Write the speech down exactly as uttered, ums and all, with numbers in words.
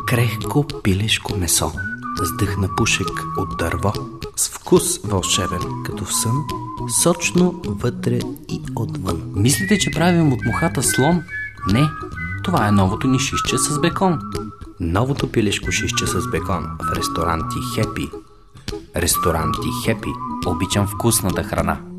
крехко пилешко месо с дъх на пушек от дърво, с вкус вълшебен, като в сън, сочно вътре и отвън. Мислите, че правим от мухата слон? Не, това е новото ни шишче с бекон. Новото пилешко шишче с бекон в ресторанти Хепи. Ресторанти Хепи. Обичам вкусната храна.